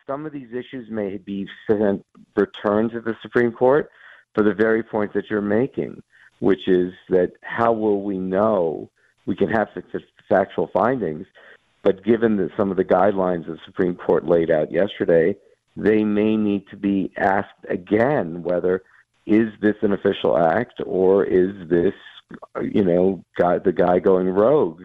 some of these issues may be returned to the Supreme Court for the very point that you're making, which is that how will we know? We can have factual findings, but given some of the guidelines the Supreme Court laid out yesterday, they may need to be asked again whether is this an official act or is this, the guy going rogue.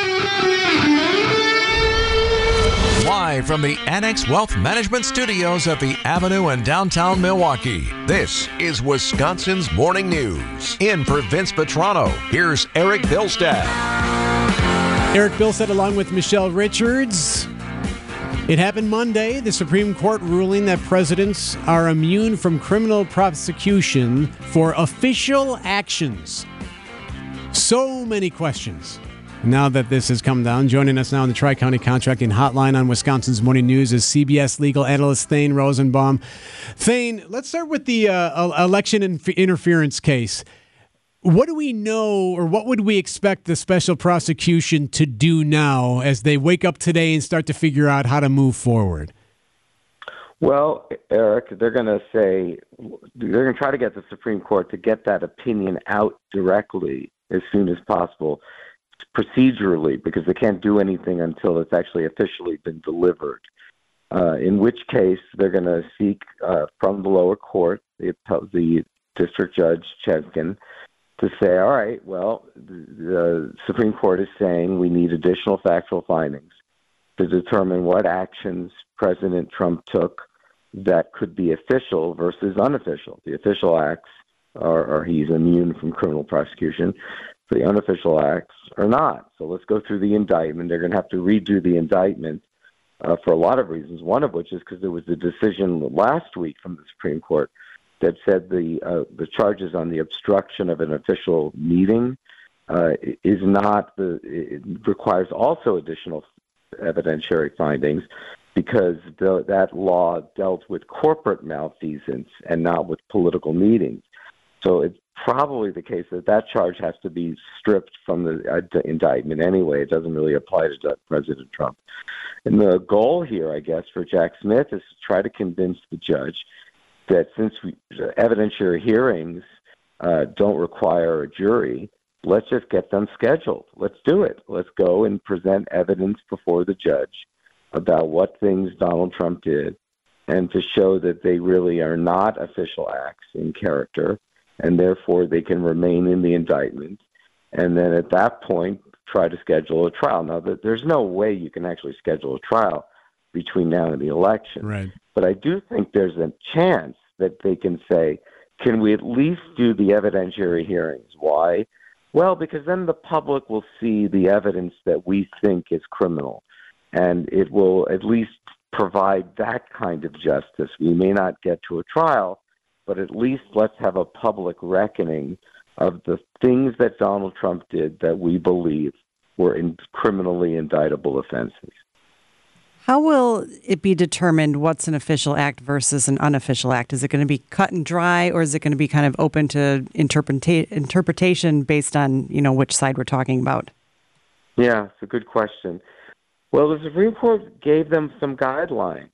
Live from the Annex Wealth Management Studios at the Avenue in downtown Milwaukee, this is Wisconsin's Morning News. In for Vince Petrano, here's Eric Bilstad. Eric Bilstad along with Michelle Richards. It happened Monday, the Supreme Court ruling that presidents are immune from criminal prosecution for official actions. So many questions. Now that this has come down, joining us now on the Tri-County Contracting Hotline on Wisconsin's Morning News is CBS legal analyst Thane Rosenbaum. Thane, let's start with the election interference case. What do we know, or what would we expect the special prosecution to do now as they wake up today and start to figure out how to move forward? Well, Eric, they're going to try to get the Supreme Court to get that opinion out directly as soon as possible, procedurally, because they can't do anything until it's actually officially been delivered. In which case, they're going to seek from the lower court, the district judge Cheskin, to say, all right, well, the Supreme Court is saying we need additional factual findings to determine what actions President Trump took that could be official versus unofficial. The official acts are he's immune from criminal prosecution. The unofficial acts are not. So let's go through the indictment. They're going to have to redo the indictment for a lot of reasons, one of which is because there was a decision last week from the Supreme Court that said the charges on the obstruction of an official meeting it requires also additional evidentiary findings because that law dealt with corporate malfeasance and not with political meetings. So it's probably the case that charge has to be stripped from the indictment anyway. It doesn't really apply to President Trump. And the goal here, I guess, for Jack Smith is to try to convince the judge that since evidentiary hearings don't require a jury, let's just get them scheduled. Let's do it. Let's go and present evidence before the judge about what things Donald Trump did and to show that they really are not official acts in character, and therefore they can remain in the indictment. And then at that point, try to schedule a trial. Now, there's no way you can actually schedule a trial between now and the election. Right. But I do think there's a chance that they can say, can we at least do the evidentiary hearings? Why? Well, because then the public will see the evidence that we think is criminal, and it will at least provide that kind of justice. We may not get to a trial, but at least let's have a public reckoning of the things that Donald Trump did that we believe were criminally indictable offenses. How will it be determined what's an official act versus an unofficial act? Is it going to be cut and dry, or is it going to be kind of open to interpretation based on, which side we're talking about? Yeah, it's a good question. Well, the Supreme Court gave them some guidelines.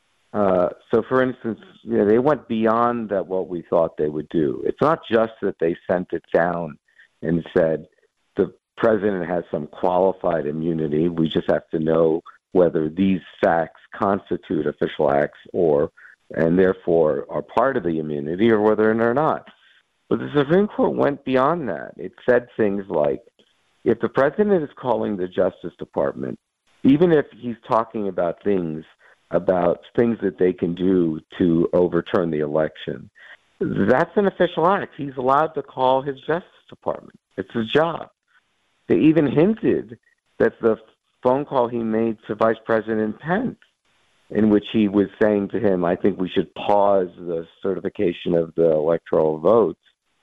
So, for instance, they went beyond what we thought they would do. It's not just that they sent it down and said the president has some qualified immunity. We just have to know whether these facts constitute official acts and therefore are part of the immunity, or whether they're not. But the Supreme Court went beyond that. It said things like, if the president is calling the Justice Department, even if he's talking about things that they can do to overturn the election, that's an official act. He's allowed to call his Justice Department. It's his job. They even hinted that the phone call he made to Vice President Pence, in which he was saying to him, I think we should pause the certification of the electoral votes,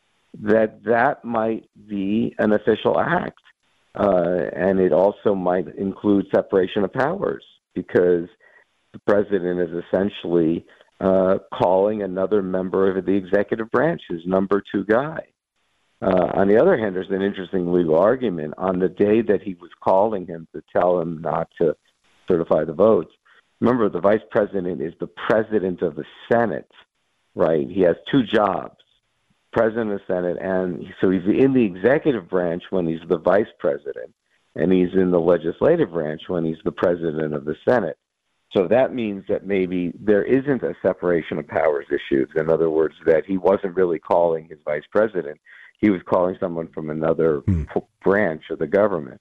that might be an official act. And it also might include separation of powers, because the president is essentially calling another member of the executive branch, his number two guy. On the other hand, there's an interesting legal argument. On the day that he was calling him to tell him not to certify the votes, remember, the vice president is the president of the Senate, right? He has two jobs, president of the Senate, and so he's in the executive branch when he's the vice president, and he's in the legislative branch when he's the president of the Senate. So that means that maybe there isn't a separation of powers issue. In other words, that he wasn't really calling his vice president. He was calling someone from another branch of the government.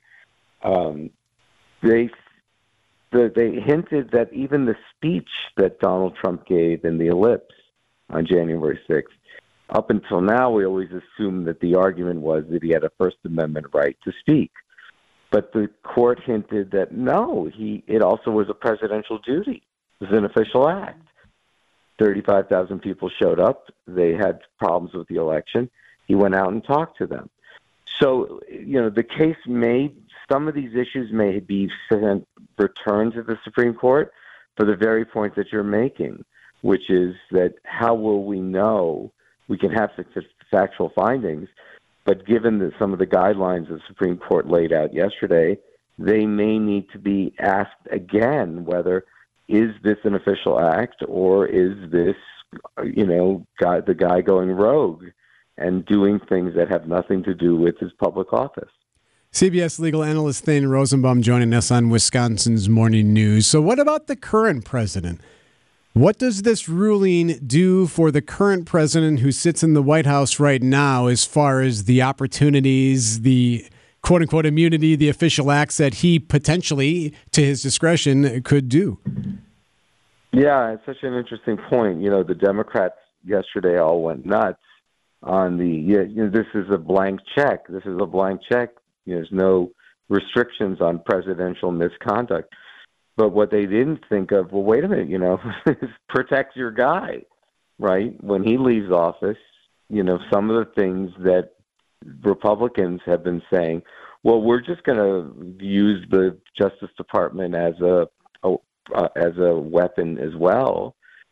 They hinted that even the speech that Donald Trump gave in the Ellipse on January 6th, up until now, we always assumed that the argument was that he had a First Amendment right to speak. But the court hinted that no, it also was a presidential duty. It was an official act. 35,000 people showed up. They had problems with the election. He went out and talked to them. So, the case some of these issues may be returned to the Supreme Court for the very point that you're making, which is that how will we know? We can have factual findings, but given some of the guidelines the Supreme Court laid out yesterday, they may need to be asked again whether is this an official act or is this, the guy going rogue and doing things that have nothing to do with his public office. CBS legal analyst Thane Rosenbaum joining us on Wisconsin's Morning News. So what about the current president? What does this ruling do for the current president who sits in the White House right now as far as the opportunities, the quote-unquote immunity, the official acts that he potentially, to his discretion, could do? Yeah, it's such an interesting point. The Democrats yesterday all went nuts on this is a blank check. This is a blank check. There's no restrictions on presidential misconduct. But what they didn't think of, well, wait a minute, protect your guy, right? When he leaves office, some of the things that Republicans have been saying, well, we're just going to use the Justice Department as a weapon as well.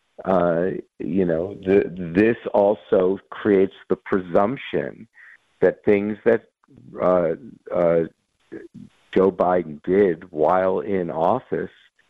This also creates the presumption that things that Joe Biden did while in office,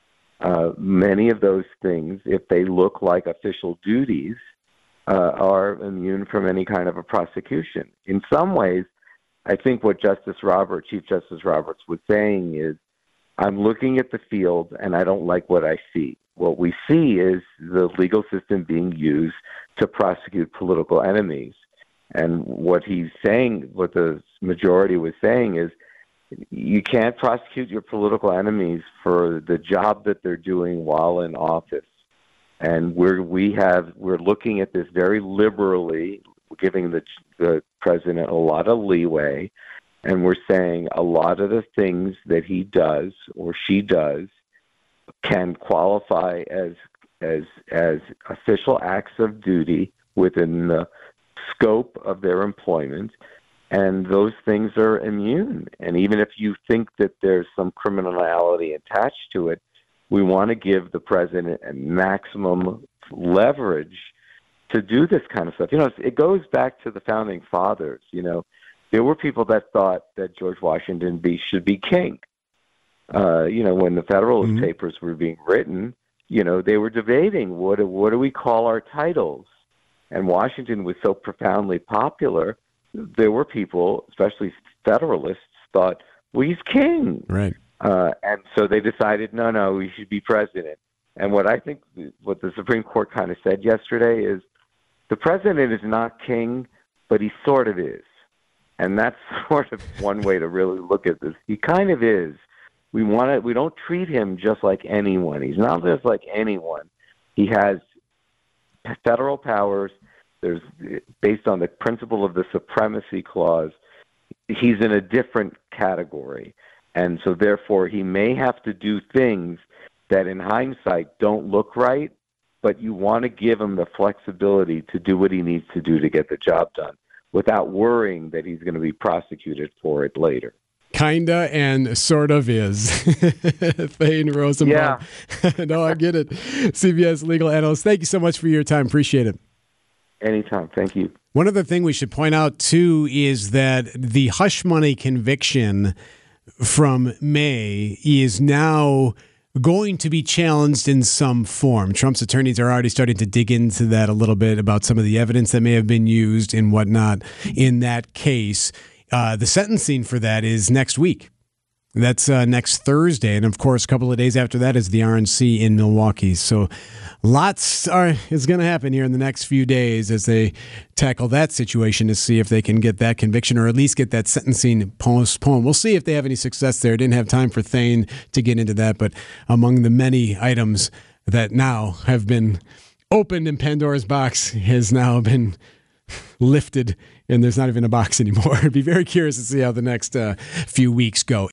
many of those things, if they look like official duties, are immune from any kind of a prosecution. In some ways, I think what Chief Justice Roberts was saying is, I'm looking at the field and I don't like what I see. What we see is the legal system being used to prosecute political enemies. And what he's saying, what the majority was saying is, you can't prosecute your political enemies for the job that they're doing while in office. And we're looking at this very liberally, giving the president a lot of leeway, and we're saying a lot of the things that he does or she does can qualify as official acts of duty within the scope of their employment. And those things are immune. And even if you think that there's some criminality attached to it, we want to give the president a maximum leverage to do this kind of stuff. It goes back to the founding fathers. There were people that thought that George Washington should be king. When the Federalist Papers were being written, they were debating what do we call our titles. And Washington was so profoundly popular. There were people, especially Federalists, thought, well, he's king. Right. And so they decided, no, he should be president. And what the Supreme Court kind of said yesterday is the president is not king, but he sort of is. And that's sort of one way to really look at this. He kind of is. We don't treat him just like anyone. He's not just like anyone. He has federal powers. There's, based on the principle of the supremacy clause, he's in a different category. And so therefore he may have to do things that in hindsight don't look right, but you want to give him the flexibility to do what he needs to do to get the job done without worrying that he's going to be prosecuted for it later. Kinda and sort of is. Thane Rosenbaum. Yeah. No, I get it. CBS legal analyst, thank you so much for your time. Appreciate it. Anytime. Thank you. One other thing we should point out, too, is that the hush money conviction from May is now going to be challenged in some form. Trump's attorneys are already starting to dig into that a little bit about some of the evidence that may have been used and whatnot in that case. The sentencing for that is next week. That's next Thursday. And, of course, a couple of days after that is the RNC in Milwaukee. So lots is going to happen here in the next few days as they tackle that situation to see if they can get that conviction or at least get that sentencing postponed. We'll see if they have any success there. Didn't have time for Thane to get into that. But among the many items that now have been opened in Pandora's box has now been lifted, and there's not even a box anymore. I'd be very curious to see how the next few weeks go.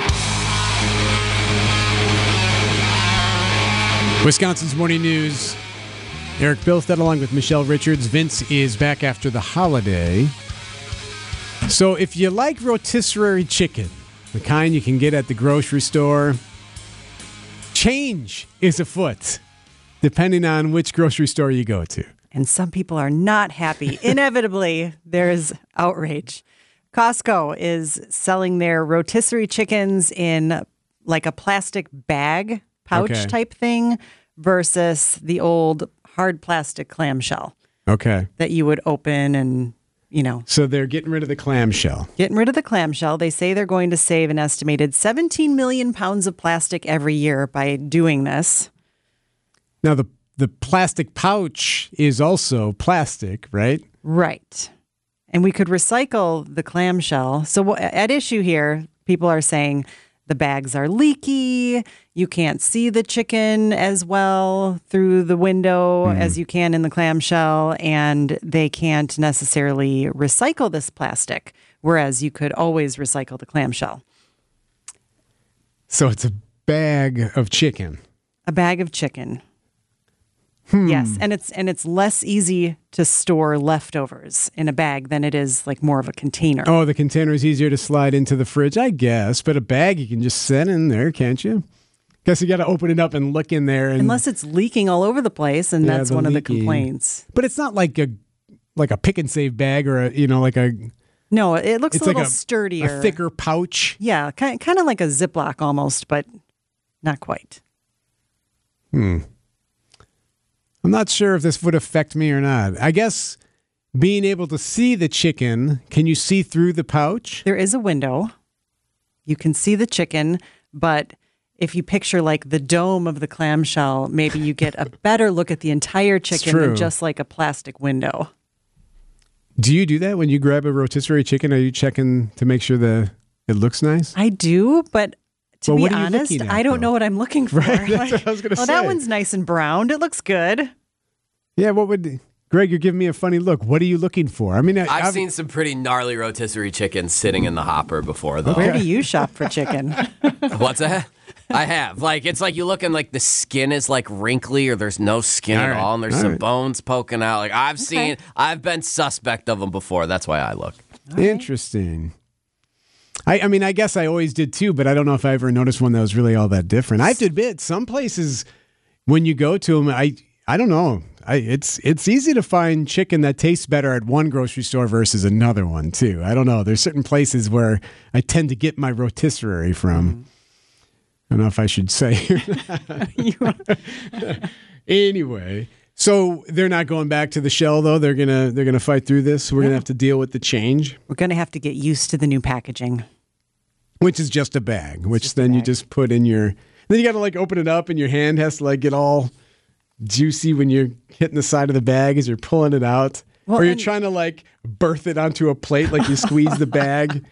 Wisconsin's Morning News. Eric Bilstead along with Michelle Richards. Vince is back after the holiday. So if you like rotisserie chicken, the kind you can get at the grocery store, change is afoot, depending on which grocery store you go to. And some people are not happy. Inevitably, there is outrage. Costco is selling their rotisserie chickens in like a plastic bag, pouch type thing, versus the old hard plastic clamshell. Okay. That you would open and, you know. So they're getting rid of the clamshell. Getting rid of the clamshell. They say they're going to save an estimated 17 million pounds of plastic every year by doing this. Now, the plastic pouch is also plastic, right? Right. And we could recycle the clamshell. So at issue here, people are saying the bags are leaky. You can't see the chicken as well through the window as you can in the clamshell. And they can't necessarily recycle this plastic, whereas you could always recycle the clamshell. So it's a bag of chicken. A bag of chicken. Yes, and it's less easy to store leftovers in a bag than it is like more of a container. Oh, the container is easier to slide into the fridge, I guess. But a bag you can just set in there, can't you? Guess you got to open it up and look in there. Unless it's leaking all over the place, and that's one of the complaints. But it's not like a pick and save bag or like a. No, it looks a little like sturdier, a thicker pouch. Yeah, kind of like a Ziploc almost, but not quite. I'm not sure if this would affect me or not. I guess being able to see the chicken, can you see through the pouch? There is a window. You can see the chicken, but if you picture like the dome of the clamshell, maybe you get a better look at the entire chicken than just like a plastic window. Do you do that when you grab a rotisserie chicken? Are you checking to make sure it looks nice? I do, but to be honest, at, I don't know what I'm looking for. Right, that's what I was going to say. That one's nice and browned. It looks good. Yeah, Greg, you're giving me a funny look. What are you looking for? I mean, I've seen some pretty gnarly rotisserie chickens sitting in the hopper before, though. Where do you shop for chicken? What's that? I have. It's like you look and like the skin is like wrinkly or there's no skin at all and there's some bones poking out. Like I've been suspect of them before. That's why I look. Interesting. I mean, I guess I always did too, but I don't know if I ever noticed one that was really all that different. I have to admit, some places when you go to them, I don't know. It's easy to find chicken that tastes better at one grocery store versus another one too. I don't know. There's certain places where I tend to get my rotisserie from. I don't know if I should say. Anyway, so they're not going back to the shell though. They're gonna fight through this. We're gonna have to deal with the change. We're gonna have to get used to the new packaging, which is just a bag. You just put in your. Then you got to open it up, and your hand has to get all juicy when you're hitting the side of the bag as you're pulling it out, or you're trying to birth it onto a plate, like you squeeze the bag.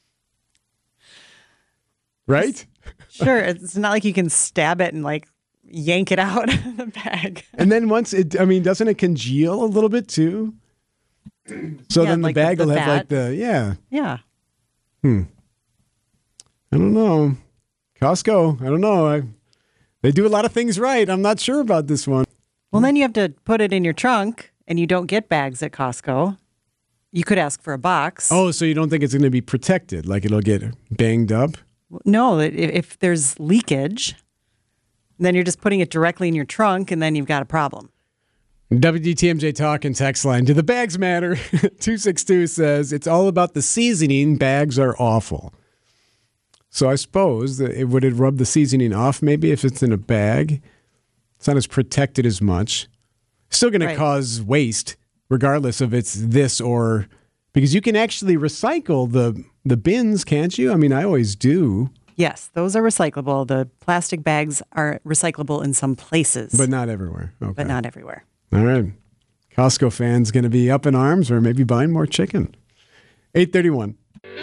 Right? Sure. It's not like you can stab it and yank it out of the bag. And then once doesn't it congeal a little bit too? So then the bag will have Yeah. I don't know. Costco, I don't know. They do a lot of things right. I'm not sure about this one. Well, then you have to put it in your trunk, and you don't get bags at Costco. You could ask for a box. Oh, so you don't think it's going to be protected? Like it'll get banged up? No, if there's leakage, then you're just putting it directly in your trunk, and then you've got a problem. WDTMJ Talk and text line. Do the bags matter? 262 says, it's all about the seasoning. Bags are awful. So I suppose that would it rub the seasoning off maybe if it's in a bag? It's not as protected as much. Still going to cause waste, regardless of it's this or... Because you can actually recycle the bins, can't you? I mean, I always do. Yes, those are recyclable. The plastic bags are recyclable in some places. But not everywhere. Okay. But not everywhere. All right. Costco fans going to be up in arms or maybe buying more chicken. 8:31.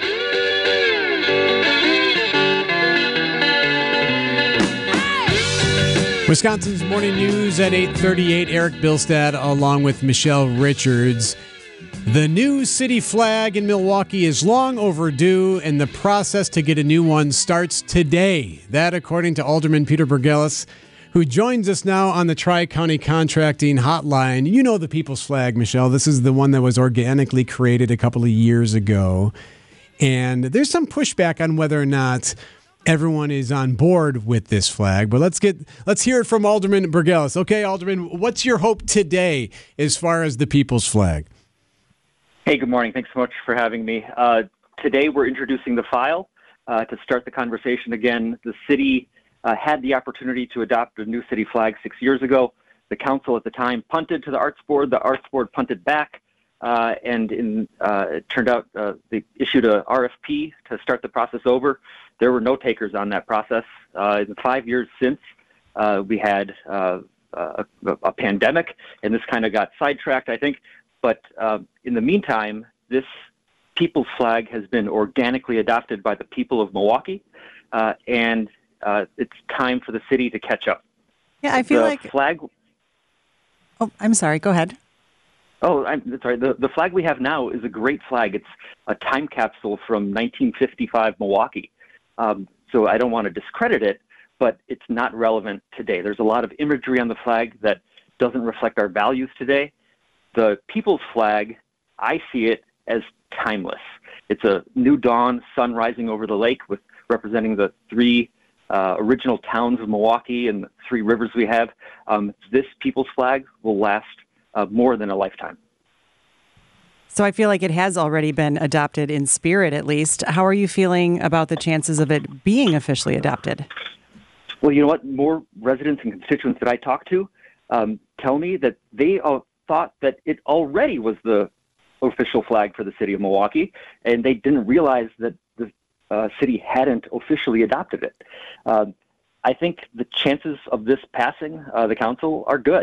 Wisconsin's Morning News at 8:38. Eric Bilstad along with Michelle Richards. The new city flag in Milwaukee is long overdue, and the process to get a new one starts today. That, according to Alderman Peter Burgelis, who joins us now on the Tri-County Contracting Hotline. You know the People's Flag, Michelle. This is the one that was organically created a couple of years ago. And there's some pushback on whether or not everyone is on board with this flag. But let's hear it from Alderman Burgelis. Okay, Alderman, what's your hope today as far as the People's Flag? Hey, good morning. Thanks so much for having me. Today we're introducing the file to start the conversation again. The city had the opportunity to adopt a new city flag 6 years ago. The council at the time punted to the Arts Board. The Arts Board punted back, and it turned out they issued a RFP to start the process over. There were no takers on that process. In the 5 years since, we had a pandemic, and this kind of got sidetracked, I think. But in the meantime, this People's Flag has been organically adopted by the people of Milwaukee, and it's time for the city to catch up. Yeah, I feel like... flag. Oh, I'm sorry. Go ahead. Oh, I'm sorry. The flag we have now is a great flag. It's a time capsule from 1955 Milwaukee. So I don't want to discredit it, but it's not relevant today. There's a lot of imagery on the flag that doesn't reflect our values today. The People's Flag, I see it as timeless. It's a new dawn, sun rising over the lake, with representing the three original towns of Milwaukee and the three rivers we have. This People's Flag will last more than a lifetime. So I feel like it has already been adopted in spirit, at least. How are you feeling about the chances of it being officially adopted? Well, you know what? More residents and constituents that I talk to tell me that they thought that it already was the official flag for the city of Milwaukee, and they didn't realize that the city hadn't officially adopted it. I think the chances of this passing the council are good.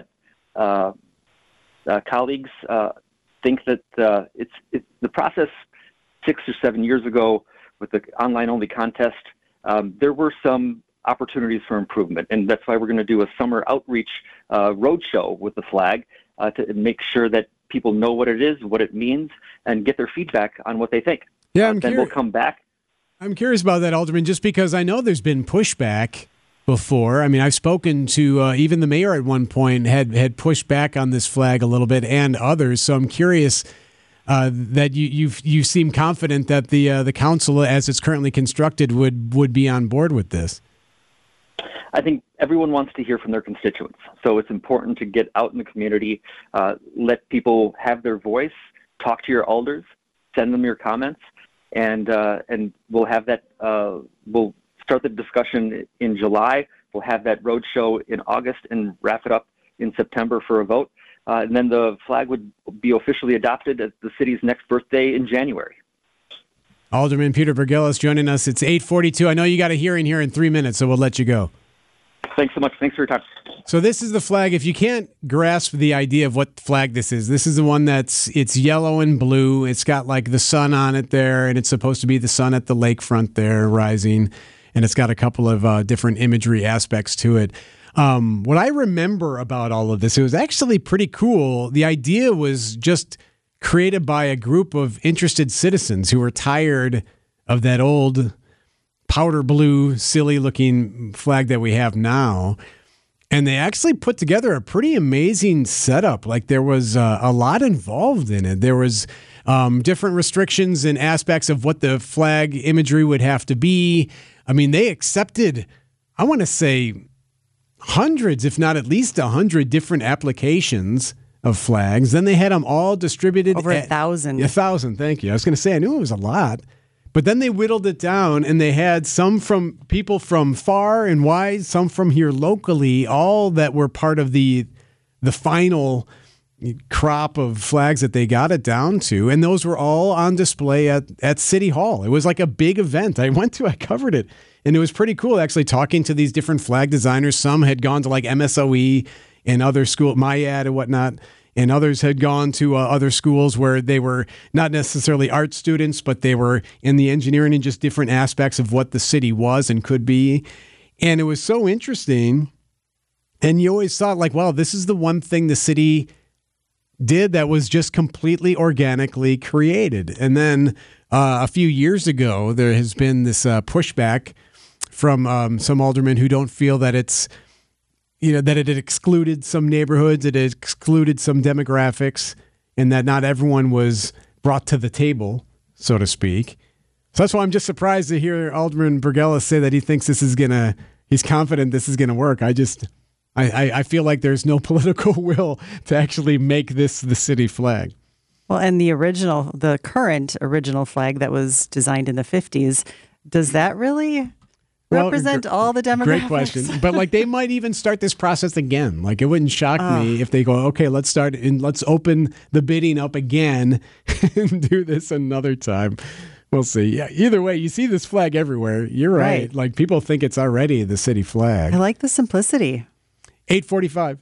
Colleagues think that it's the process 6 or 7 years ago with the online-only contest. There were some opportunities for improvement, and that's why we're going to do a summer outreach roadshow with the flag to make sure that people know what it is, what it means, and get their feedback on what they think. Yeah, then we'll come back. I'm curious about that, Alderman, just because I know there's been pushback before. I mean, I've spoken to even the mayor at one point had pushed back on this flag a little bit, and others. So I'm curious that you seem confident that the council, as it's currently constructed, would be on board with this. I think everyone wants to hear from their constituents. So it's important to get out in the community, let people have their voice, talk to your alders, send them your comments, and we'll have that. We'll start the discussion in July. We'll have that roadshow in August and wrap it up in September for a vote. And then the flag would be officially adopted at the city's next birthday in January. Alderman Peter Burgelis joining us. It's 8:42. I know you got a hearing here in 3 minutes, so we'll let you go. Thanks so much. Thanks for your time. So this is the flag. If you can't grasp the idea of what flag this is the one it's yellow and blue. It's got like the sun on it there, and it's supposed to be the sun at the lakefront there rising, and it's got a couple of different imagery aspects to it. What I remember about all of this, it was actually pretty cool. The idea was just created by a group of interested citizens who were tired of that old powder blue, silly-looking flag that we have now. And they actually put together a pretty amazing setup. Like, there was a lot involved in it. There was different restrictions and aspects of what the flag imagery would have to be. I mean, they accepted, I want to say, hundreds, if not at least 100 different applications of flags. Then they had them all distributed. Over 1,000. 1,000, thank you. I was going to say, I knew it was a lot. But then they whittled it down, and they had some from people from far and wide, some from here locally, all that were part of the final crop of flags that they got it down to. And those were all on display at City Hall. It was like a big event. I covered it. And it was pretty cool, actually, talking to these different flag designers. Some had gone to like MSOE and other school, MIAD and whatnot. And others had gone to other schools where they were not necessarily art students, but they were in the engineering and just different aspects of what the city was and could be. And it was so interesting. And you always thought, like, wow, this is the one thing the city did that was just completely organically created. And then a few years ago, there has been this pushback from some aldermen who don't feel that it's, that it had excluded some neighborhoods, it had excluded some demographics, and that not everyone was brought to the table, so to speak. So that's why I'm just surprised to hear Alderman Burgella say that he thinks he's confident this is going to work. I feel like there's no political will to actually make this the city flag. Well, and the current original flag that was designed in the 50s, does that really represent all the demographics? Great question. But like they might even start this process again. Like it wouldn't shock me if they go, okay, let's start and let's open the bidding up again and do this another time. We'll see. Yeah. Either way, you see this flag everywhere. You're right. Like people think it's already the city flag. I like the simplicity. 8:45.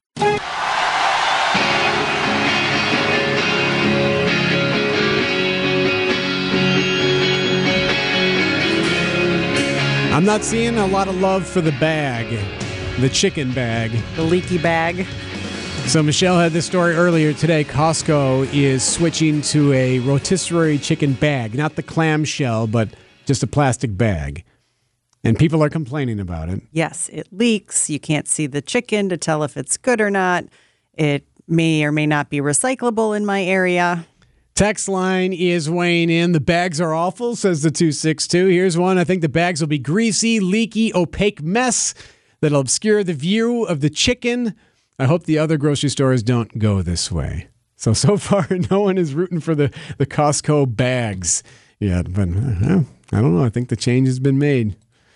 I'm not seeing a lot of love for the bag, the chicken bag. The leaky bag. So Michelle had this story earlier today. Costco is switching to a rotisserie chicken bag, not the clamshell, but just a plastic bag. And people are complaining about it. Yes, it leaks. You can't see the chicken to tell if it's good or not. It may or may not be recyclable in my area. Text line is weighing in. The bags are awful, says the 262. Here's one. I think the bags will be greasy, leaky, opaque mess that'll obscure the view of the chicken. I hope the other grocery stores don't go this way. So far, no one is rooting for the Costco bags yet. But I don't know. I think the change has been made.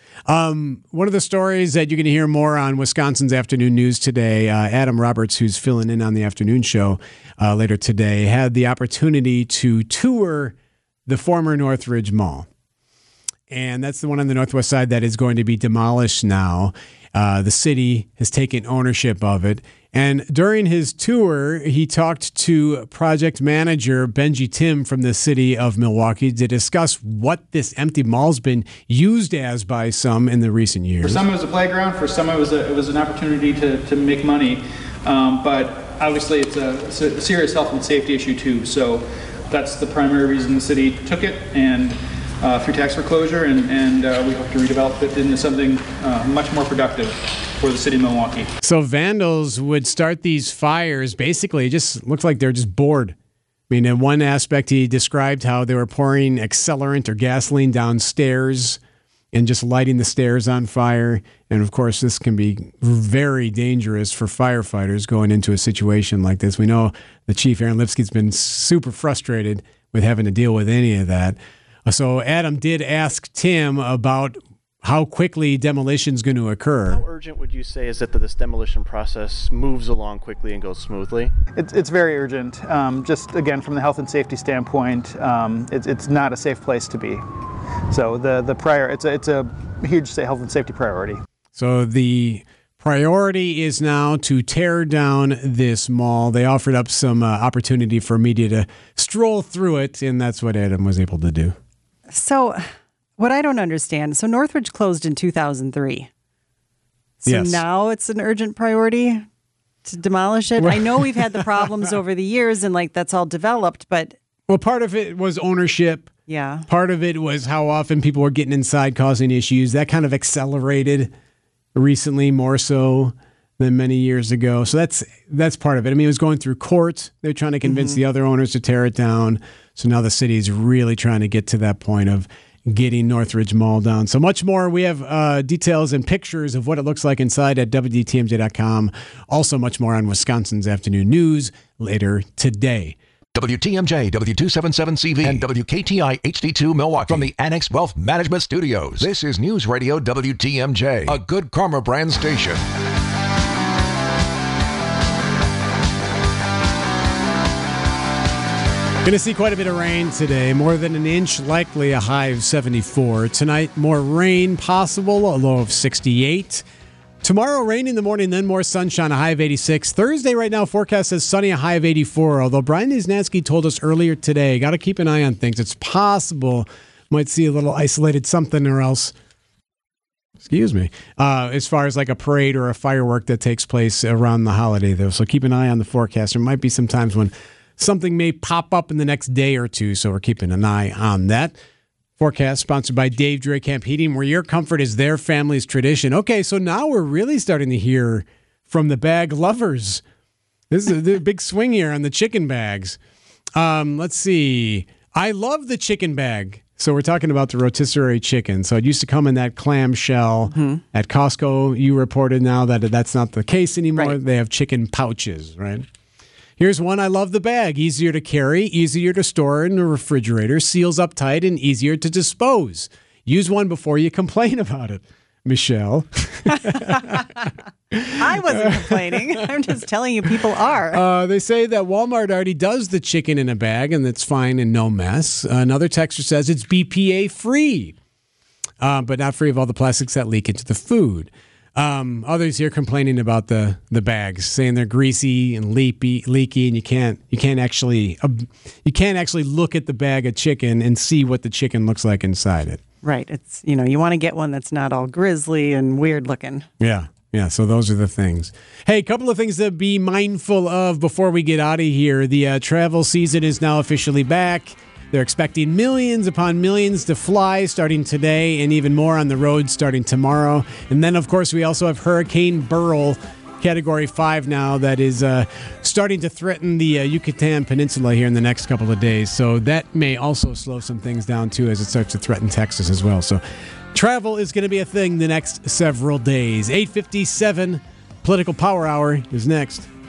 One of the stories that you're going to hear more on Wisconsin's Afternoon News today, Adam Roberts, who's filling in on the afternoon show later today, had the opportunity to tour the former Northridge Mall. And that's the one on the northwest side that is going to be demolished now. The city has taken ownership of it. And during his tour, he talked to project manager Benji Tim from the city of Milwaukee to discuss what this empty mall's been used as by some in the recent years. For some, it was a playground. For some, it was an opportunity to make money. But obviously, it's a serious health and safety issue, too. So that's the primary reason the city took it. And through tax foreclosure, and we hope to redevelop it into something much more productive for the city of Milwaukee. So vandals would start these fires. Basically, it just looks like they're just bored. I mean, in one aspect, he described how they were pouring accelerant or gasoline downstairs and just lighting the stairs on fire. And of course, this can be very dangerous for firefighters going into a situation like this. We know the chief, Aaron Lipsky's been super frustrated with having to deal with any of that. So Adam did ask Tim about how quickly demolition is going to occur. How urgent would you say is it that this demolition process moves along quickly and goes smoothly? It's very urgent. Just again, from the health and safety standpoint, it's not a safe place to be. So it's a huge health and safety priority. So the priority is now to tear down this mall. They offered up some opportunity for media to stroll through it, and that's what Adam was able to do. So what I don't understand, so Northridge closed in 2003. So yes. Now it's an urgent priority to demolish it? I know we've had the problems over the years and like that's all developed, but... Well, part of it was ownership. Yeah. Part of it was how often people were getting inside causing issues. That kind of accelerated recently more so than many years ago. So that's part of it. I mean, it was going through court. They're trying to convince the other owners to tear it down. So now the city is really trying to get to that point of getting Northridge Mall down. So much more. We have details and pictures of what it looks like inside at WDTMJ.com. Also much more on Wisconsin's Afternoon News later today. WTMJ, W277CV, and WKTI HD2 Milwaukee from the Annex Wealth Management Studios. This is News Radio WTMJ, a Good Karma brand station. Going to see quite a bit of rain today, more than an inch, likely a high of 74. Tonight, more rain possible, a low of 68. Tomorrow, rain in the morning, then more sunshine, a high of 86. Thursday, right now, forecast says sunny, a high of 84. Although Brian Niznansky told us earlier today, got to keep an eye on things. It's possible might see a little isolated something or else. Excuse me. As far as like a parade or a firework that takes place around the holiday, though. So keep an eye on the forecast. There might be some times when something may pop up in the next day or two, so we're keeping an eye on that. Forecast sponsored by Dave Dre Camp Heating, where your comfort is their family's tradition. Okay, so now we're really starting to hear from the bag lovers. This is a big swing here on the chicken bags. Let's see. I love the chicken bag. So we're talking about the rotisserie chicken. So it used to come in that clamshell at Costco. You reported now that that's not the case anymore. Right. They have chicken pouches, right? Here's one. I love the bag. Easier to carry, easier to store in the refrigerator, seals up tight, and easier to dispose. Use one before you complain about it. Michelle. I wasn't complaining. I'm just telling you people are. They say that Walmart already does the chicken in a bag, and it's fine and no mess. Another texter says it's BPA free, but not free of all the plastics that leak into the food. Others here complaining about the bags, saying they're greasy and leaky, and you can't actually look at the bag of chicken and see what the chicken looks like inside it. Right. It's you want to get one that's not all grisly and weird looking. Yeah. So those are the things. Hey, a couple of things to be mindful of before we get out of here. The travel season is now officially back. They're expecting millions upon millions to fly starting today and even more on the road starting tomorrow. And then, of course, we also have Hurricane Beryl, Category 5 now, that is starting to threaten the Yucatan Peninsula here in the next couple of days. So that may also slow some things down, too, as it starts to threaten Texas as well. So travel is going to be a thing the next several days. 8:57, Political Power Hour is next.